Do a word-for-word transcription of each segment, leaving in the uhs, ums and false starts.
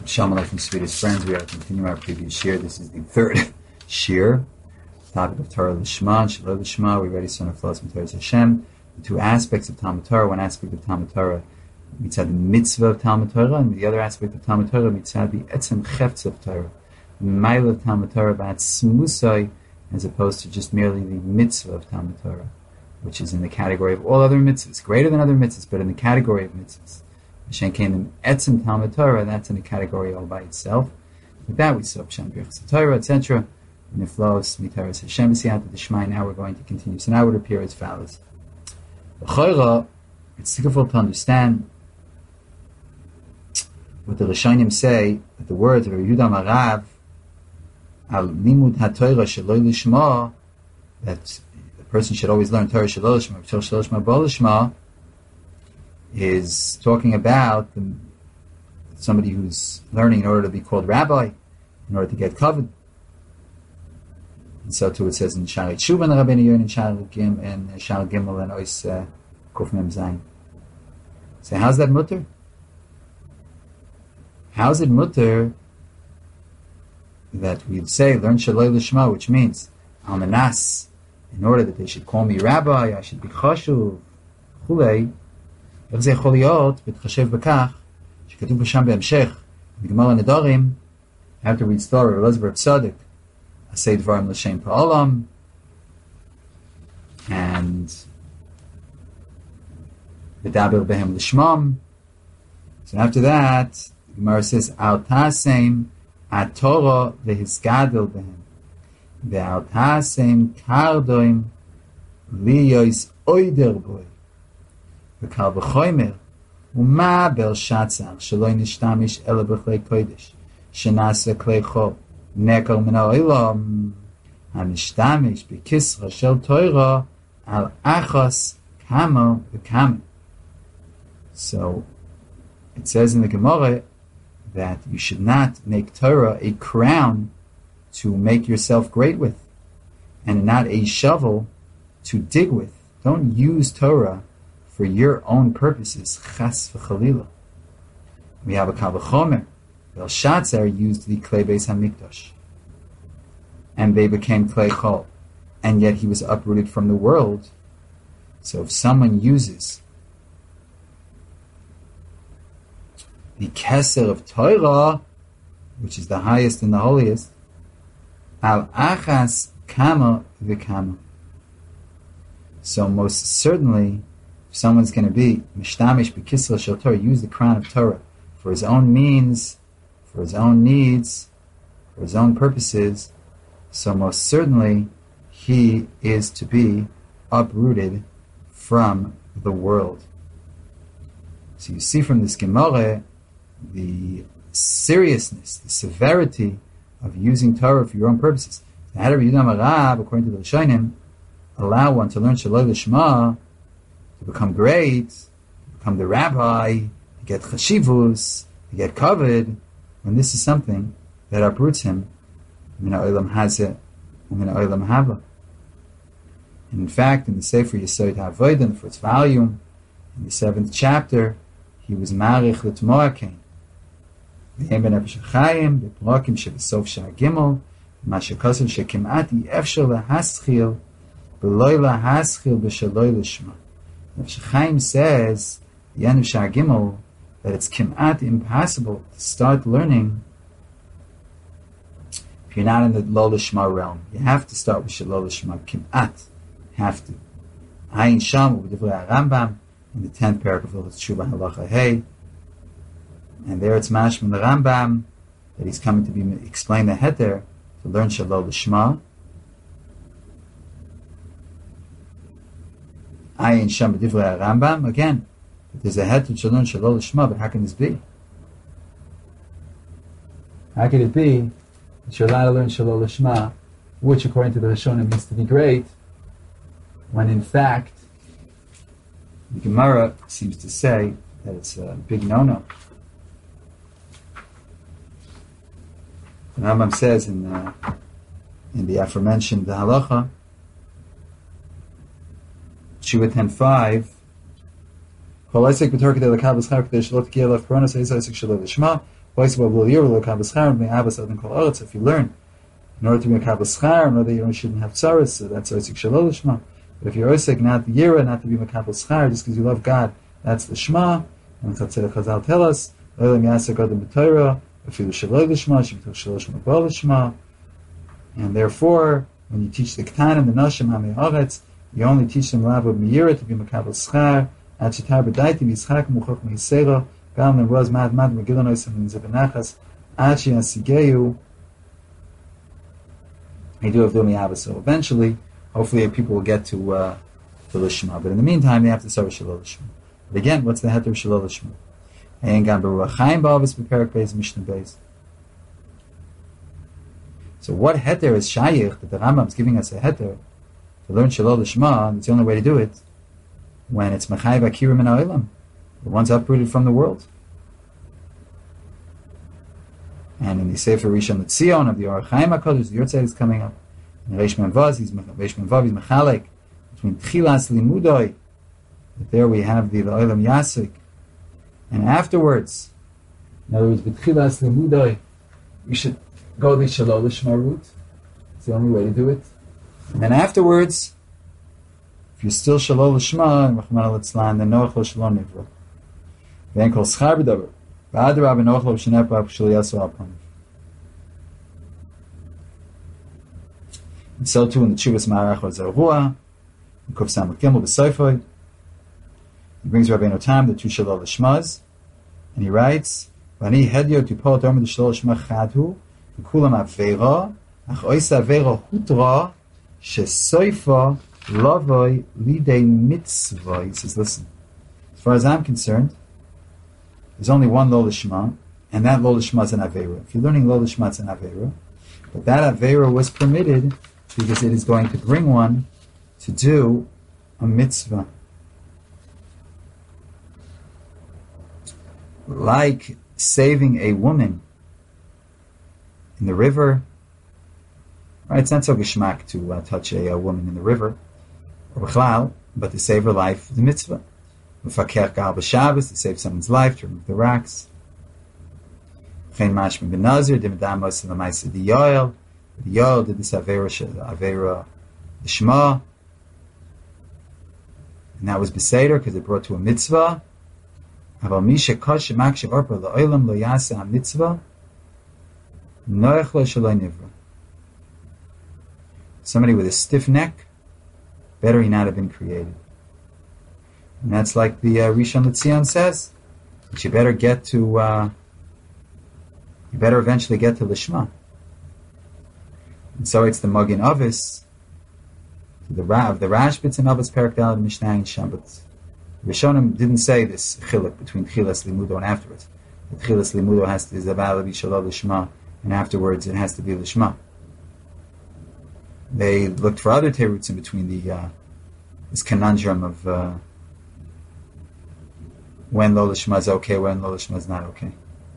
Shalom Aleichem, sweetest friends. We are continuing our previous shir. This is the third shir, topic of Torah Lishma, Shalom Lishma. We already saw in the flows from Torah Hashem. The two aspects of Talmud Torah. One aspect of Talmud Torah mitzvah the mitzvah of Talmud Torah, and the other aspect of Talmud Torah mitzvah the etzem chefetz of Torah, the mile of Talmud Torah about smusai, as opposed to just merely the mitzvah of Talmud Torah, which is in the category of all other mitzvahs, greater than other mitzvahs, but in the category of mitzvahs. Hashem came in etzem Talmud Torah, that's in a category all by itself. With that, we saw Pshan Birchas Torah, et cetera. And it flows mitaras Hashem b'siyata d'shmai. Now we're going to continue. So now it would appear as follows. B'chayra, it's difficult to understand what the Rishonim say, that the words of Yehuda Marav al limud haTorah shelo lishma, that the person should always learn Torah shelo lishma, Torah shelo lishma bo lishma, is talking about the, somebody who's learning in order to be called rabbi, in order to get covered. And so too it says in Shari Tshuva and Rabbeinu Yonah and Shari Gim and Shari Gimel and Ois uh, Kuf Mem Zayin. So how's that mutter? How's it mutter that we'd say learn Shaloi Lishma, which means Al Manas, in order that they should call me rabbi, I should be chashuv, chulei. איך זה יכול להיות, בהתחשב בכך, שכתוב בשם בהמשך, בגמר הנדרים, I have to read story of Elizabeth Tzaddik, עשה דברים לשם פעולם, and ודבר בהם לשמם. So after that, the Gemara says, Al tasem atoro vehisgadel behem, ve'al tasem kardoim liyois oider boy. וקל וחומר, ומה בלשצר שלא נשתמש אלא בכלי קודש, שנעשה כלי חול, נקל מן העולם, המשתמש בכסרה של תורה על אחos כמה וכמה. So, it says in the Gemara that you should not make Torah a crown to make yourself great with, and not a shovel to dig with. Don't use Torah for your own purposes, chas v'chalila. We have a kal v'chomer. Belshazzar used the klei beis hamikdash, and they became klei chol, and yet he was uprooted from the world. So if someone uses the keser of Torah, which is the highest and the holiest, al achas kama v'kama. So most certainly, if someone's going to be mishtamish b'kisra shel Torah, use the crown of Torah for his own means, for his own needs, for his own purposes, so most certainly he is to be uprooted from the world. So you see from this Gemara the seriousness, the severity of using Torah for your own purposes. So how do Yehuda Marav, according to the Rishonim, allow one to learn Shaloi Lishma, to become great, to become the rabbi, to get chashivus, to get covered, when this is something that uproots him. Min ha'olam hazeh, min ha'olam haba. And in fact, in the Sefer Yesod HaAvodah, in the first volume, in the seventh chapter, he was marich l'tmoakein. V'hem b'nefesh ha'chayim, b'p'rokim shebesof shah gimel, ma shekosav shekim'at yi'efshel lahaschil, b'loi lahaschil b'shaloi lishma. Nefesh Chaim says, the end of Shah Gimel, that it's kim'at impossible to start learning if you're not in the Lo Lishma realm. You have to start with Shelo Lishma, kim'at. Have to. Ayin Sham, U'Divrei HaRambam, in the tenth paragraph of Tshuva Halacha Hey, and there it's mashma the Rambam, that he's coming to be explain the heter, to learn Shelo Lishma. Ayin Sham B'Divrei HaRambam, again, there's a head to Shalom Shalom Lishma, but how can this be? How can it be that you're allowed to learn Shalom Lishma, which according to the Rishonim means to be great, when in fact the Gemara seems to say that it's a big no-no. The Rambam says in the, in the aforementioned the Halacha, Tshuva ten five, If you learn in order to be a Makabel Schar, in order that you shouldn't have tzaras, so that's Oisik Shalol Lishma. But if you're Oisik not the Yira, not to be Makabel Schar, just because you love God, that's the Shema. And Chazal tell us, Olam Yasek Adam B'Torah, Afilu Shalol Lishma, Shemituch Shalol Shema B'Ol Lishma. And therefore, when you teach the Ketanim, the Noshim, Hamei Oretz, you only teach them Lava Miyira to be Makabel Schar, Ad Shetar B'Daiti, Yishchak Muchok Meisera, Gam Nemroz Mad Mad Megillah Noisam and Zebenachas, Ad She'asigeyu. I do have Vilmi Abba, so eventually, hopefully, people will get to uh, the Lishma. But in the meantime, they have to start with Shalol Lishma. But again, what's the heter of Shalol Lishma? Ein Gam Beruach Chaim Ba'avis B'Perek Beis Mishnah Beis. So what heter is Shayich that the Rambam is giving us a heter to learn Shalol Lishma? And it's the only way to do it when it's Machai B'Kirim and Ha'olam, the ones uprooted from the world. And in the Sefer Rishon LeZion of the Orach Chaim HaKadosh, the Yortzeit is coming up. And Reish Menvav, he's Reish Menvav, he's Mechalek between Tchilas Limudoi. But there we have the Olam Yasik. And afterwards, in other words, with Tchilas Limudoi, we should go the Shalol Lishma route. It's the only way to do it. And then afterwards, if you're still Shalol Lishma, and Rachmana Litzlan, then Noach Lo Shalom Nivra. Then Kol Schar B'Davar. And so too in the Tshuvas Ma'arach Zarhua, in Kuf Samach Gimel B'Soifoi, he brings Rabbeinu Tam the two Shalol Lishmas, and he writes, "Vani Hedyo Tupol Dorma the Shalol Lishma Chadhu, V'Kulam Aveira, Ach Oisa Aveira Hutra, Shesoifa Lavoi Lidei Mitzvah." He says, listen, as far as I'm concerned, there's only one Lo Lishma, and that Lo Lishma is an Aveira. If you're learning Lo Lishma, it's an Aveira. But that Aveira was permitted because it is going to bring one to do a mitzvah. Like saving a woman in the river. Right? It's not so geschmack to uh, touch a, a woman in the river, or b'chlal, but to save her life is a mitzvah. Mefakech gal b'Shabbos, to save someone's life, to remove the rocks. Chen mashmi ben Nazir, dimedamos l'maisa di Yoel. The Yoel did this avera avera l'shma, and that was beseder because it brought to a mitzvah. Aval misha kosh shemak she'orpa la'olam lo yasa ha-mitzvah noach lo shaloi nivra. Somebody with a stiff neck, better he not have been created. And that's like the uh, Rishon LeZion says, that you better get to, uh, you better eventually get to Lishma. And so it's the Magin Avis, the Rav, the Rashbitz and Avis Perak Dalad Mishnah and Shabbat. Rishonim didn't say this chiluk between Tchilas Limudo and afterwards. The Tchilas Limudo has to, is a valid Shalom Lishma, and afterwards it has to be Lishma. They looked for other teruts in between the, uh, this conundrum of, uh, when Lo Lishma is okay, when Lo Lishma is not okay.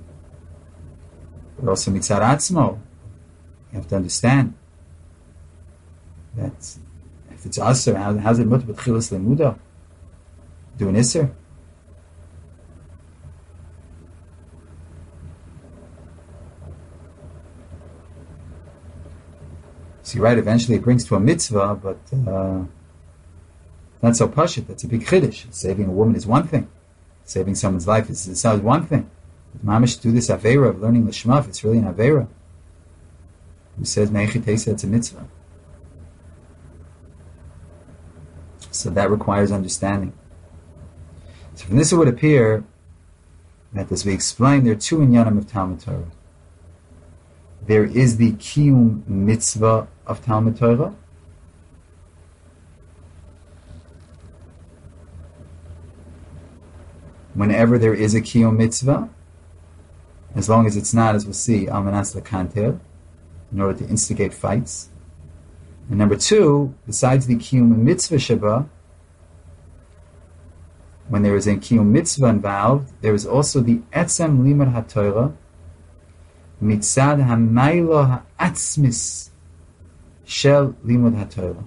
But also Mitzad Atzmo, you have to understand that if it's Aser, how, how's it mutter b'tchilas lemudo? Do an Isser? So you're right, eventually it brings to a mitzvah, but uh, not so pashut. That's a big chiddush. Saving a woman is one thing. Saving someone's life is, is one thing. But mamish do this aveira of learning lishma, if it's really an aveira, who says me'echitesa, it's a mitzvah. So that requires understanding. So from this it would appear that, as we explained, there are two inyanim of Talmud Torah. There is the kiyum mitzvah of Talmud Torah, whenever there is a kiyum mitzvah, as long as it's not, as we'll see, al manas lekanter, in order to instigate fights. And number two, besides the kiyum mitzvah sheba, when there is a kiyum mitzvah involved, there is also the etzem limud haTorah, mitzad hamaylo ha'atzmis shel limud haTorah.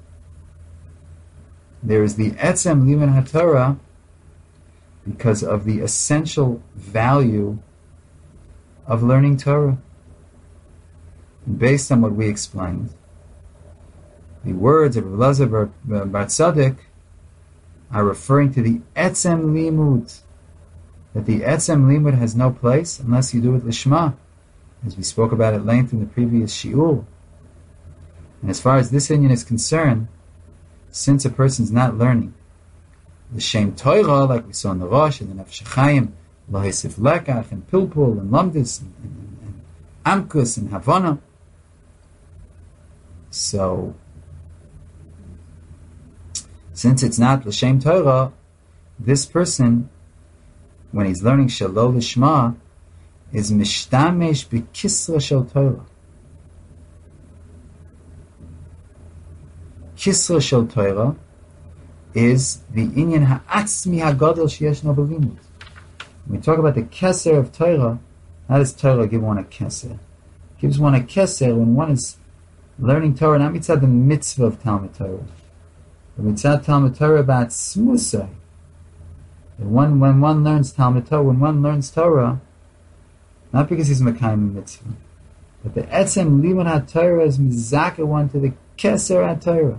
There is the etzem limud haTorah because of the essential value of learning Torah. And based on what we explained, the words of Rav Elazar bar, bar Tzadok are referring to the etzem limud, that the etzem limud has no place unless you do it lishma, as we spoke about at length in the previous shiur. And as far as this inyan is concerned, since a person's not learning l'shem Torah, like we saw in the Rosh and the Nefesh HaChaim, lo hesif lekach and pilpul and lamdis and, and, and, and amkus and havana, so since it's not l'shem Torah, this person, when he's learning shalol lishma, is mishtamesh b'kisra shel Torah. Kisra shel Torah is the inyan ha'atzmi ha'gadol sheyesh no b'limud. When we talk about the keser of Torah, how does Torah give one a keser? It gives one a keser when one is learning Torah, not mitzvah the mitzvah of Talmud Torah, but mitzvah Talmud Torah about smusai. When, when one learns Talmud Torah, when one learns Torah, not because he's mekayim mitzvah, but the etzem limud ha-Torah is mizaka one to the keser ha-Torah.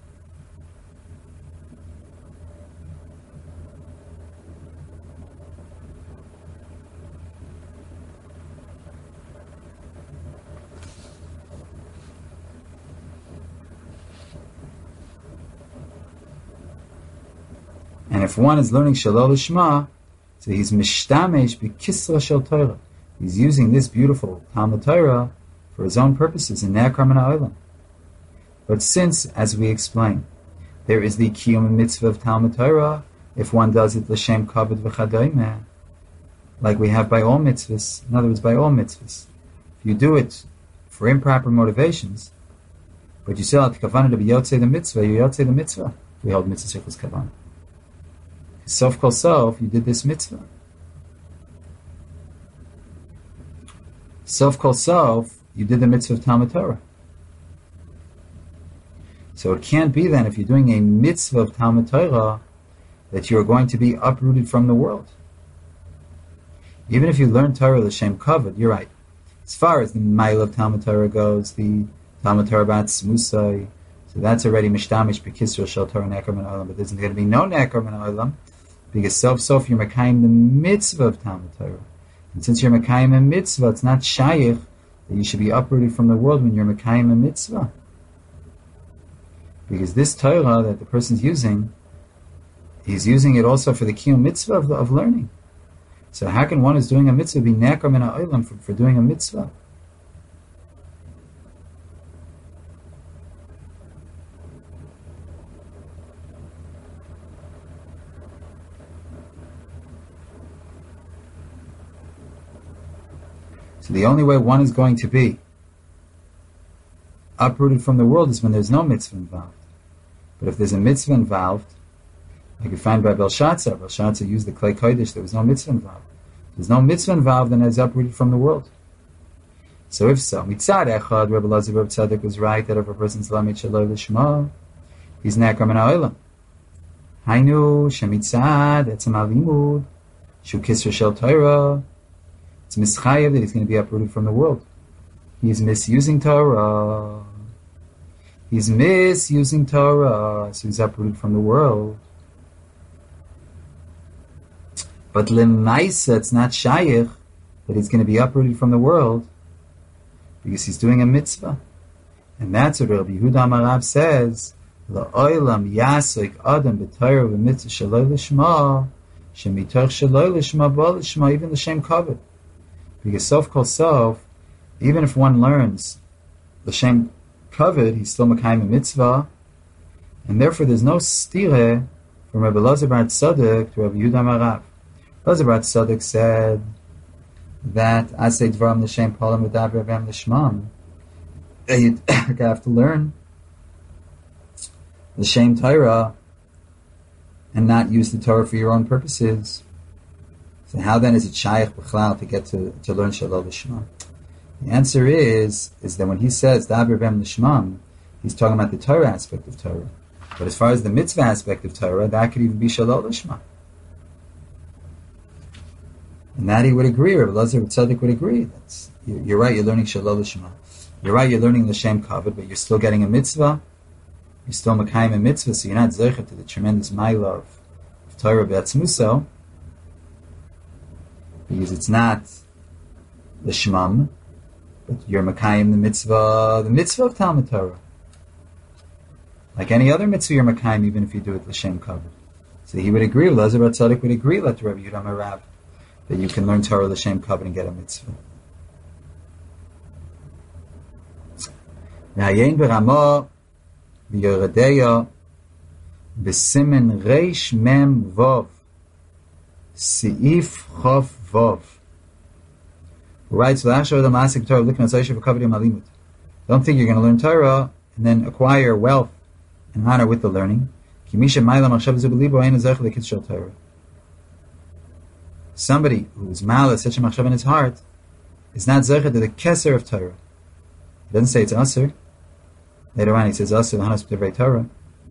And if one is learning Shalol Lishma, so he's mishtamesh b'kisra shel Torah. He's using this beautiful Talmud Torah for his own purposes in Ne'akram and Ha'olam. But since, as we explained, there is the Kiyum mitzvah of Talmud Torah, if one does it l'shem kavod v'chadoimeh, like we have by all mitzvahs, in other words, by all mitzvahs, if you do it for improper motivations, but you still have the kavanah to be yotzei the mitzvah, you yotzei the mitzvah. We hold mitzvah sichos kavanah. Sof kol sof, you did this mitzvah. Sof kol sof, you did the mitzvah of Talmud Torah. So it can't be then, if you're doing a mitzvah of Talmud Torah, that you're going to be uprooted from the world. Even if you learn Torah l'shem kavod, you're right. As far as the mile of Talmud Torah goes, the Talmud Torah about smusai, so that's already mishtamish b'kisra shel Torah ne'akram and olam, but there's going to be no ne'akram and olam, because sof-sof you're mekayim the mitzvah of Talmud Torah. And since you're mekayim a mitzvah, it's not shayich that you should be uprooted from the world when you're mekayim a mitzvah. Because this Torah that the person's using, he's using it also for the kiyum mitzvah of, of learning. So how can one who's doing a mitzvah be ne'akram and ha'olam for, for doing a mitzvah? So the only way one is going to be uprooted from the world is when there's no mitzvah involved. But if there's a mitzvah involved, like you find by Belshazzar, Belshazzar used the clay kodesh, there was no mitzvah involved. If there's no mitzvah involved, then it's uprooted from the world. So if so, mitzad echad, Rav Elazar bar Tzadok was right that if a person's lamid shaloi l'shma, he's ne'akram and ha'olam. Hainu shemitzad etzem halimud shu kisra shel Torah. It's mischayev that he's going to be uprooted from the world. He's misusing Torah. He's misusing Torah, so he's uprooted from the world. But lemaisa, it's not shayich that he's going to be uprooted from the world because he's doing a mitzvah. And that's what Rabbi Yehuda Amarav says, La'olam yasoik adam b'Torah v'mitzvah shaloi l'shma, shemitoch shaloi l'shma b'al l'shma, even l'shem kavod. Because sof kol sof, even if one learns l'shem kavod, he's still mekayim a mitzvah, and therefore there's no stire from Rabbi Elazar bar Tzadok to Rabbi Yehuda Amarav. Elazar bar Tzadok said that asay dvarim l'shem polam v'daber v'em l'shmam, that you have to learn l'shem Torah and not use the Torah for your own purposes. So how then is it shaykh b'chlal to get to, to learn shalol l'shma? The answer is is that when he says daber v'em l'shmam, he's talking about the Torah aspect of Torah. But as far as the mitzvah aspect of Torah, that could even be shalol l'shma. And that he would agree, or Elazar Tzaddik would agree. That's, you're, you're right, you're learning Shalol Lishma. You're right, you're learning L'Shem Kavod, but you're still getting a mitzvah. You're still Makayim a mitzvah, so you're not Zeichet to the tremendous Maila of, of Torah B'Atzmuso, because it's not the Shmam, but you're Makayim the mitzvah, the mitzvah of Talmud Torah. Like any other mitzvah, you're Makayim, even if you do it L'Shem Kavod. So he would agree, Elazar Tzaddik would agree, let Rabbi Yehuda Marav, that you can learn Torah L'Shem Kavod and get a mitzvah. V'hayein b'ramo v'yoredeya b'simen reish mem vov seif chof vov. Who writes, L'ashar the masik Torah looking at Zayshav v'kavadim alimut. Don't think you're going to learn Torah and then acquire wealth and honor with the learning. Kimisha ma'ila machshav zubelibo ein azach lekitz shel Torah. Somebody who's malice, such a machshav in his heart, is not zeichet to the keser of Torah. He doesn't say it's asur. Later on he says asur l'hanos b'divrei Torah.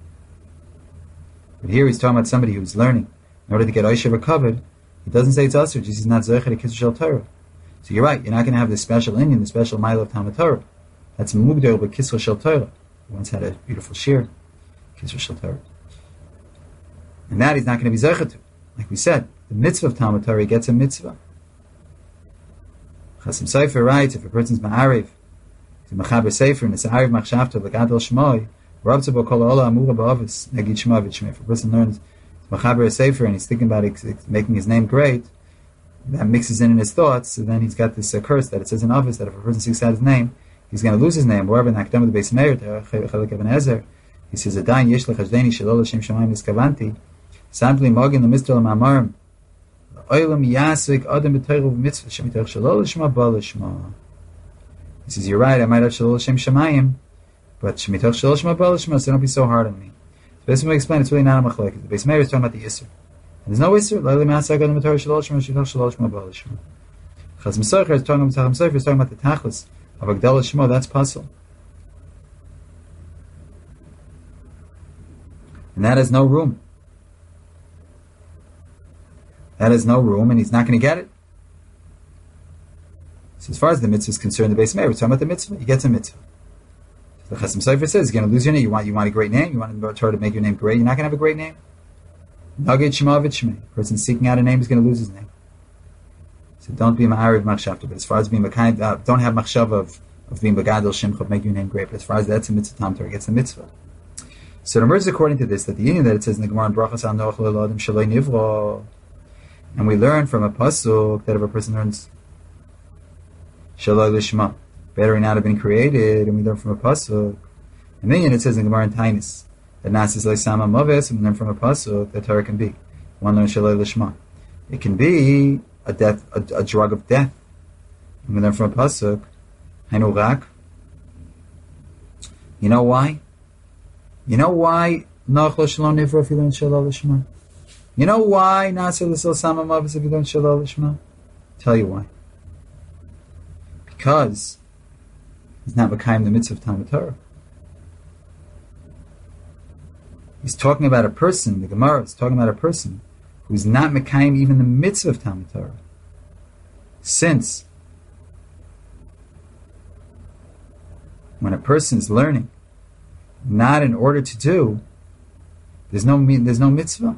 But here he's talking about somebody who's learning. In order to get Aisha recovered, he doesn't say it's asur, Jesus is not zeichet to keser shel Torah. So you're right, you're not going to have the special Indian, the special mile of Talmud Torah. That's mugdar b'kisra shel Torah. He once had a beautiful shir, kisra shel Torah. And that he's not going to be zeichet to. Like we said, the mitzvah of Talmud Torah gets a mitzvah. Chasim Sofer writes, if a person's ma'ariv, to mechaber sefer, and it's ma'ariv machshavto, l'gadol shmoi, rabtza bo kol ola amura ba'avis, negid shmoi v'shmei. If a person learns mechaber sefer and he's thinking about it, making his name great, that mixes in in his thoughts, so then he's got this uh, curse that it says in office that if a person seeks out his name, he's going to lose his name. Wherever in the Akdam of the Beis Meir, Chelek Even Ezer, he says, Adayin yesh lechashdeni shalol l'shem shamayim niskavanti, sadly mogin l'mistel ma'amarim, oilam yasvik adam b'toiru v'mitzvah, shem yitoich shalol l'shma ba l'shma. He says, you're right, I might have shalol l'shem shamayim, but shem yitoich shalol l'shma ba l'shma, so don't be so hard on me. So basically, we explain, it's really not a machlek. The Beis Meir is talking about the Yisr. And there's no Yisr, La'ili ma'asag adam b'toiru shalol l'shma, shem yitoich shalol l'shma ba l'shma. Chazim Socher is talking about Chazim Socher is talking about the tachlis of Agdal Shmo. That's puzzle, and that has no room. That has no room, and he's not going to get it. So as far as the mitzvah is concerned, the Beis Meir, we're talking about the mitzvah. He gets a mitzvah. So the Chazim Sofer says, you're going to lose your name. You want, you want a great name. You want to try to make your name great. You're not going to have a great name. Nagid Shema v'Shmei. A person seeking out a name is going to lose his name. So don't be ma'ariv machshavta. But as far as being a kind, uh, don't have machshav of, of being begadol shimcha, make your name great. But as far as that's a mitzvah, Talmud Torah gets a mitzvah. So it emerges according to this that the union that it says in the Gemara in Brachas al Noach L'Elodim Shaloi Nivro, and we learn from a pasuk that if a person learns Shaloi Lishma, better not have been created, and we learn from a pasuk. And then it says in the Gemara in Tainis that Nasis Leisama Maves, and we learn from a pasuk that Torah can be. One learns Shaloi Lishma. It can be a death, a, a drug of death. And we learn from a pasuk, Hainu Rak. You know why? You know why Noach Lo Shalom Nivro if you learn Shalom Lishma? You know why Nasir L'Sil Sama Mavis if you learn Shalom Lishma? Tell you why. Because he's not Mekayim the mitzvah of Talmud Torah. He's talking about a person, the Gemara is talking about a person who's not Mekayim even the mitzvah of Talmud Torah. Since when a person is learning not in order to do, there's no there's no mitzvah.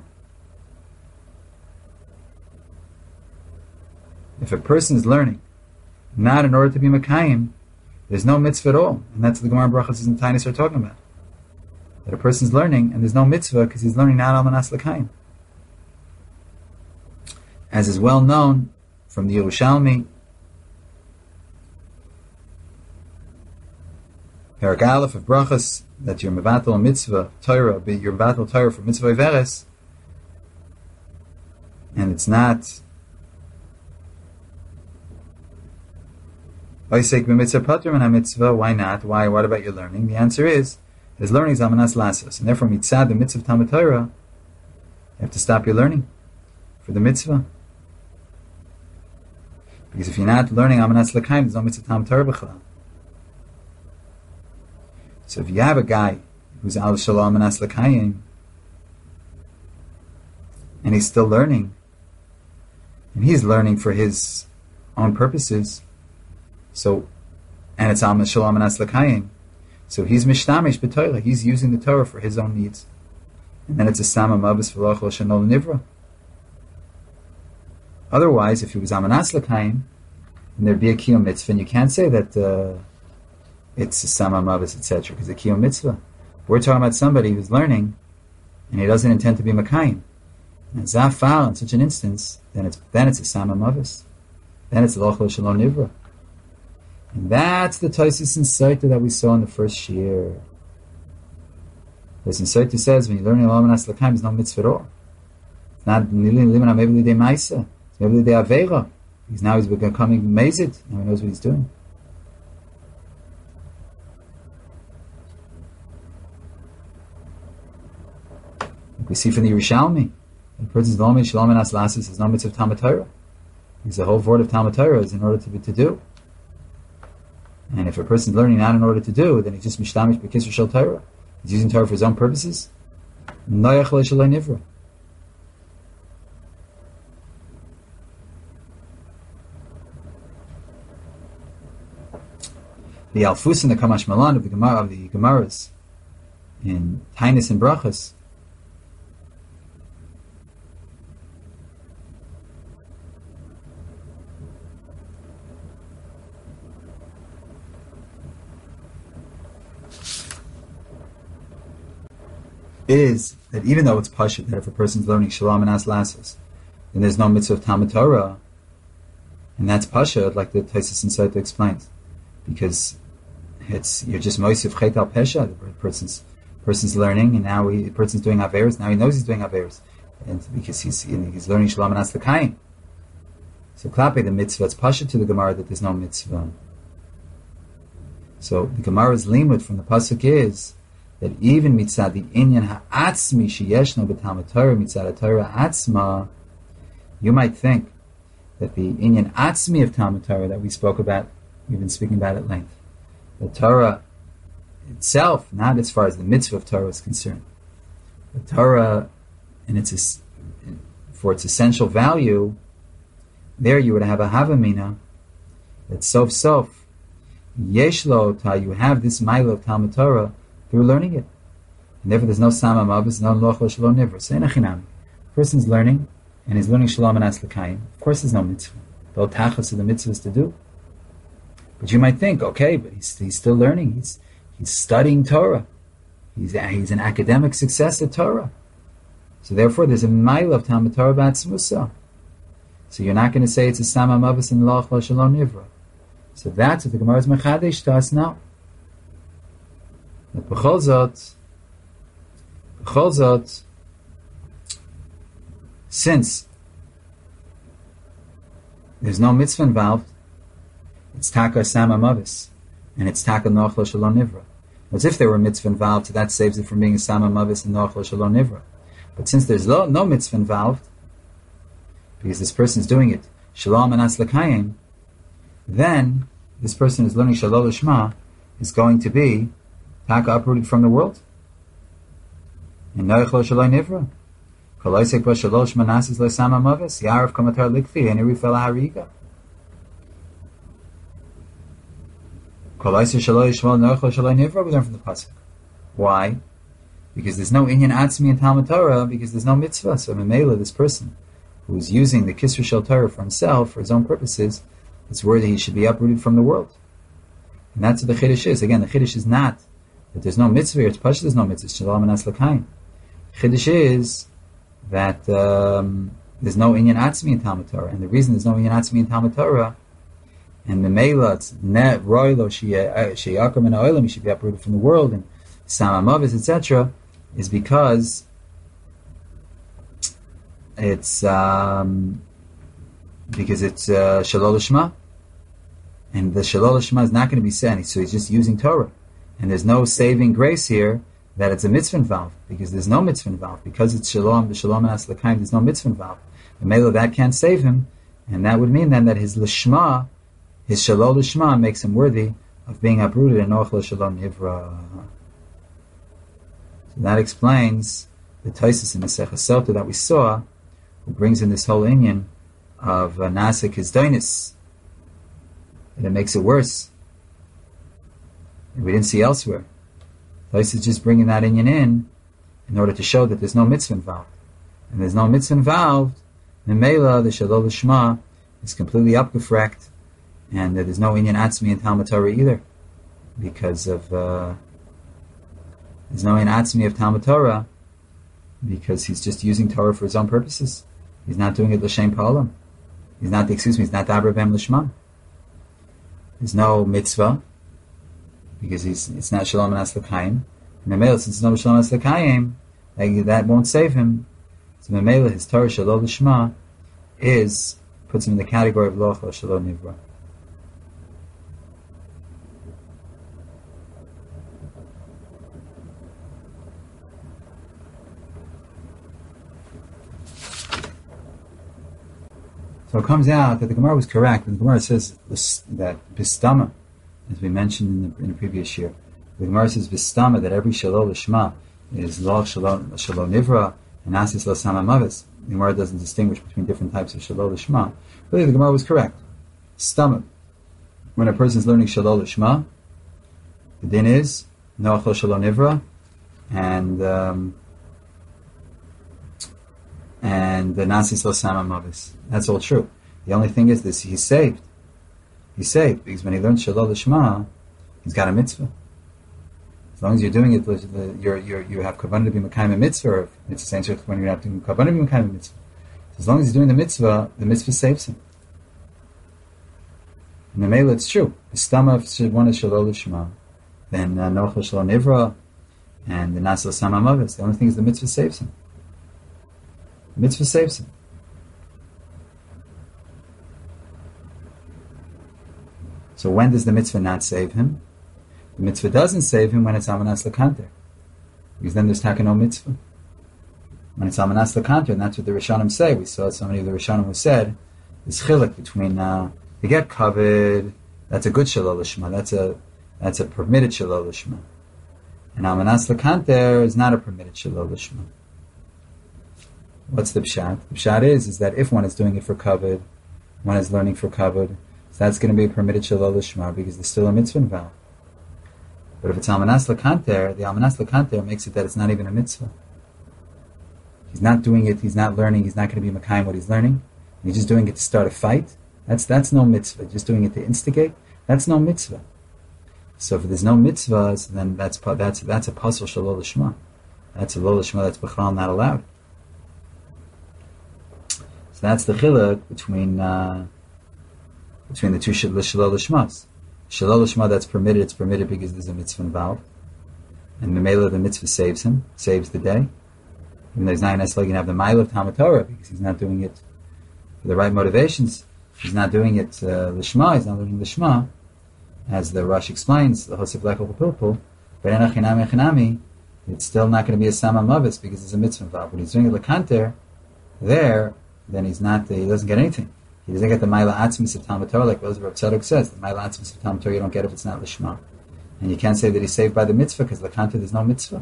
If a person is learning not in order to be Mekayim, there's no mitzvah at all. And that's what the Gemara Brachas and Tainis are talking about. That a person's learning and there's no mitzvah because he's learning not al manas l'kayim. As is well known from the Yerushalmi, Perek Aleph of Brachas, that you're mevatel a mitzvah Torah, but you're mevatel Torah for mitzvah veres, and it's not Oisek b'mitzvah patur min ha-mitzvah. Why not? Why? What about your learning? The answer is, his learning is amanas lasos, and therefore mitzad the mitzvah of Talmud Torah, you have to stop your learning for the mitzvah. Because if you're not learning amanas l'kayim, there's no mitzvah Talmud Torah b'chalal. So if you have a guy who's al shalom amanas l'kayim, and he's still learning, and he's learning for his own purposes. So, and it's Am Shalom and Aslakayim. So he's mishtamish b'Torah. He's using the Torah for his own needs, and then it's a Sama Mavas V'Loch L'Shanol Nivra. Otherwise, if it was Am Aslakayim, and there'd be a Kiyum Mitzvah, and you can't say that uh, it's a Sama Mavas, et cetera, because it's a Kiyum Mitzvah. We're talking about somebody who's learning, and he doesn't intend to be Makayim. And Zafal, in such an instance, then it's then it's a Sama Mavis. Then it's Loch Shalom Nivra. And that's the Taisis and Saita that we saw in the first year. Because in Saita says, when you're learning Alam and Aslakayim, there's no mitzvah at all. It's not Nilin Liman HaMevli De Maisa. It's Mevli De Aveira. Because now he's becoming Mazid. Now he knows what he's doing. We see from the Yerushalmi, the person's Lomi Shalom and Aslasis is no mitzvah Talmud Torah. Because the whole word of Talmud Torah is in order to be to do. And if a person's learning not in order to do, then he's just mishtamish b'kisur shel Torah. He's using Torah for his own purposes. Noyach le'shalei nivra. The Alfus and the Kamash Malan of the Gemara of the Gemaras in Tainis and Brachas is that even though it's pashut that if a person's learning Shalom and Aslasis, then there's no mitzvah of Talmud Torah, and that's pashut, like the Taisus and Saita explains, because it's you're just moisif chet al pesha. The person's person's learning, and now he, the person's doing averos. Now he knows he's doing averos, and because he's you know, he's learning Shalom and Aslakayim. So klape the mitzvah, it's pashut to the Gemara that there's no mitzvah. So the Gemara's limud from the pasuk is that even mitzad the inyan ha'atzmi sheyeshno b'Talmud Torah mitzad Torah atzma, you might think that the inyan atzmi of Talmud Torah that we spoke about, we've been speaking about at length, the Torah itself, not as far as the mitzvah of Torah is concerned, the Torah in its for its essential value, there you would have a havamina that sof sof yeshlo ta, you have this mila of Talmud Torah through learning it. And therefore there's no Sama Mavas, no Loch Shalom Nivra. So enachinami. Person's learning, and he's learning Shalom and Aslakayim. Of course there's no mitzvah. The whole tachas of the mitzvah is to do. But you might think, okay, but he's, he's still learning. He's he's studying Torah. He's he's an academic success at Torah. So therefore there's a mile of Talmud Torah B'atzmusa. So you're not going to say it's a Sama Mavas and Loch Shalom Nivra. So that's what the Gemara is mechadesh to us now. But b'chol zot, b'chol zot, since there's no mitzvah involved, it's taka Sama Mavis, and it's taka Noach Lo Shalom Nivra. As if there were mitzvah involved, so that saves it from being a Sama Mavis and Noach Lo Shalom Nivra. But since there's no, no mitzvah involved, because this person is doing it Shalom and Aslakayim, then this person who's learning Shalom Lishma is going to be taka uprooted from the world. And Noach Lo Shalom Nivra. Koloisek Ba Shalosh Manasis Lo Sama Mavis, Yarav Kamatar Likfi, and Irifel Hariga. Koloisek Shalosh Shmal Noach Lo Shalom Nivra, we learn from the pasuk. Why? Because there's no inyan atzmi in Talmud Torah, because there's no mitzvah. So Memela, this person who's using the Kisra Shel Torah for himself, for his own purposes, it's worthy he should be uprooted from the world. And that's what the Chiddush is. Again, the Chiddush is not that there's no mitzvah, or it's pashut there's no mitzvah, Shalom and Aslakayim. Chiddush is that um, there's no inyan atzmi in Talmud Torah. And the reason there's no inyan atzmi in Talmud Torah, and Memela, it's ne roilo sheyakum and oilam, he should be uprooted from the world, and Sama Mavis, et cetera, is because it's um, because it's uh, Shalol Lishma, and the Shalol Lishma is not going to be said, so he's just using Torah, and there's no saving grace here that it's a mitzvah involved, because there's no mitzvah involved, because it's Shalom, the Shalom and Aslakayim, there's no mitzvah involved. The Mela, that can't save him, and that would mean then that his Lishma, his Shalol Lishma, makes him worthy of being uprooted in Noach Lo Shalom Nivra. So that explains the Taisus in the Sechas Sota that we saw, who brings in this whole inyan of uh, Nasik Hizdonis, and it makes it worse. And we didn't see elsewhere. Tais is just bringing that inyan in in order to show that there's no mitzvah involved. And there's no mitzvah involved, in Mela, the Shalol Lishma is completely upgefrekt, and there's no inyan atzmi in Talmud Torah either, because of uh, there's no inyan atzmi of Talmud Torah, because he's just using Torah for his own purposes. He's not doing it l'shem pa'olam. He's not, excuse me, he's not daber b'hem l'shma. There's no mitzvah, because he's, it's not shalom and aslakayim. And Memela, since it's not shalom and aslakayim, like, that won't save him. So Memela, his Torah shalom l'shma is, puts him in the category of loch or shalom nivra. So it comes out that the Gemara was correct. And the Gemara says that Bistama, as we mentioned in the, in the previous year, the Gemara says Bistama, that every Shalom Lishma is Lo Shalom Nivra and Asis Lo Sama Mavis. The Gemara doesn't distinguish between different types of Shalom Lishma. Really, the Gemara was correct. Stama, when a person is learning Shalom Lishma, the din is No Achol Shalom Nivra and um, and the Nasis Lo Sama Mavis. That's all true. The only thing is this: he's saved. He's saved because when he learns Shalom Lishma, he's got a mitzvah. As long as you're doing it, you're, you're, you have kavanah to be mekayim a mitzvah. Or it's the same sort when you have to kavanah to be mekayim a mitzvah. So as long as he's doing the mitzvah, the mitzvah saves him. And the mele, it's true. The stomach if one is Shalom Lishma, then Noachal Shalom Nivra, and the Nasal Sama Mavis. The only thing is the mitzvah saves him. The mitzvah saves him. So when does the mitzvah not save him? The mitzvah doesn't save him when it's Amanas Lakanter. Because then there's taka no mitzvah. When it's Amanas Lakanter, and that's what the Rishonim say. We saw somebody of the Rishonim who said, there's chiluk between, uh, to get covered, that's a good Shalom Lishma, that's a, that's a permitted Shalom Lishma. And Amanas Lakanter is not a permitted Shalom Lishma. What's the pshat? The pshat is, is that if one is doing it for covered, one is learning for covered, so that's going to be a permitted Shalom Lishma because there's still a mitzvah involved. But if it's Almanas Lakanter, the Almanas Lakanter makes it that it's not even a mitzvah. He's not doing it, he's not learning, he's not going to be Makayim what he's learning. He's just doing it to start a fight. That's that's no mitzvah. Just doing it to instigate, that's no mitzvah. So if there's no mitzvahs, then that's that's that's a pasal Shalom Lishma. That's a lo lishma that's b'chal not allowed. So that's the chiluk between uh, between the two Shalom Lishmas. Shalom Lishma that's permitted, it's permitted because there's a mitzvah involved. And the Memela, the mitzvah saves him, saves the day. Even though he's not necessarily going to have the mile of Talmud Torah because he's not doing it for the right motivations. He's not doing it uh, Lishma, he's not learning Lishma. As the Rush explains, the Hosef Lechel Pilpul, but Enachinami Echinami, it's still not going to be a Sama Mavis because there's a mitzvah involved. When he's doing it Lakanter, there, then he's not, he doesn't get anything. He doesn't get the Maila Atzmis of Talmud Torah, like Rav Tzadok says. The Maila Atzmis of Talmud Torah you don't get if it's not Lishma. And you can't say that he's saved by the mitzvah, because Lakanter there's no mitzvah.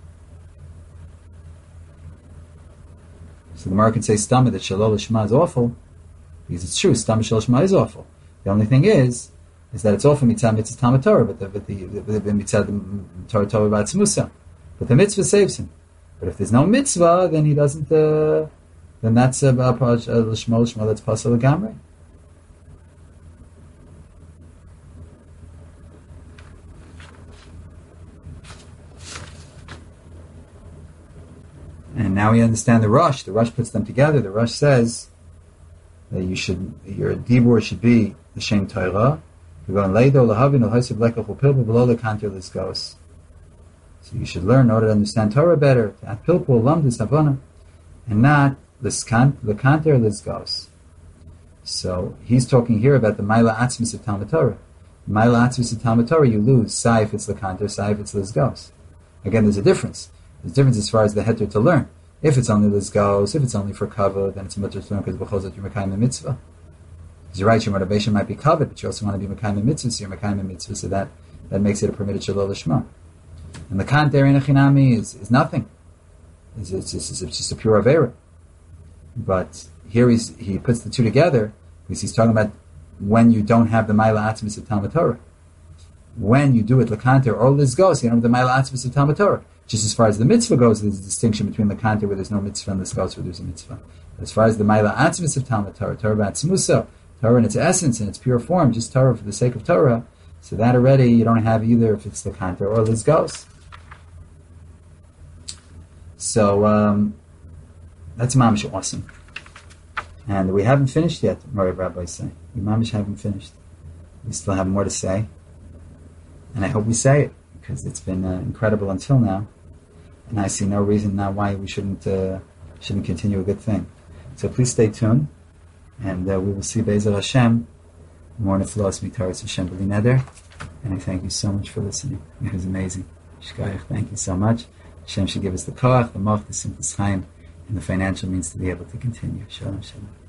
So the Gemara can say Stama that Shalom Lishma is awful, because it's true, Stama Shalom Lishma is awful. The only thing is, is that it's awful mitzvah mitzvah Talmud Torah, but the, but the, the, the mitzvah Torah Torah B'atzmusa. But the mitzvah saves him. But if there's no mitzvah, then he doesn't, uh, then that's a Lishma Lishma that's pasal Gamre. And now we understand the Rush. The Rush puts them together. The Rush says that you should, your dibur should be the Shem Torah. So you should learn in order to understand Torah better. And not Lekanter Lizgos. So he's talking here about the Maila Atzmis of Talmud Torah. Maila Atzmis of Talmud Torah, you lose. Sai if it's Lekanter, Sai if it's Lizgos. Again, there's a difference. There's a difference as far as the heter to learn. If it's only Lizgos, if it's only for cover, then it's a mutter to learn because b'chol you're Mekayim mitzvah. Because you're right, your motivation might be covered, but you also want to be Mekayim mitzvah, so you're Mekayim mitzvah, so that, that makes it a permitted Shalom Lishma. And the Kanter in Echinami is, is nothing. It's, it's, it's, it's just a pure Avera. But here he's, he puts the two together because he's talking about when you don't have the Maila Atzmis of Talmud Torah. When you do it Lakanter or Lizgos, you don't have the Maila Atzmis of Talmud Torah. Just as far as the mitzvah goes, there's a distinction between Lakanter where there's no mitzvah and Lizgos where there's a mitzvah. But as far as the Maila Atzmis of Talmud Torah, Torah B'atzmusa, Torah in its essence, in its pure form, just Torah for the sake of Torah, so that already you don't have either if it's Lakanter or Lizgos. So um, that's mamish awesome. And we haven't finished yet, Moriv Rabbi say. We mamish haven't finished. We still have more to say. And I hope we say it, because it's been uh, incredible until now. And I see no reason now why we shouldn't uh, shouldn't continue a good thing. So please stay tuned, and uh, we will see Be'ezrat Hashem more neflos mitaras Hashem b'li neder. And I thank you so much for listening. It was amazing. Shkayach, thank you so much. Hashem should give us the koach, the moch, the simchas chaim, and the financial means to be able to continue. Shalom, shalom.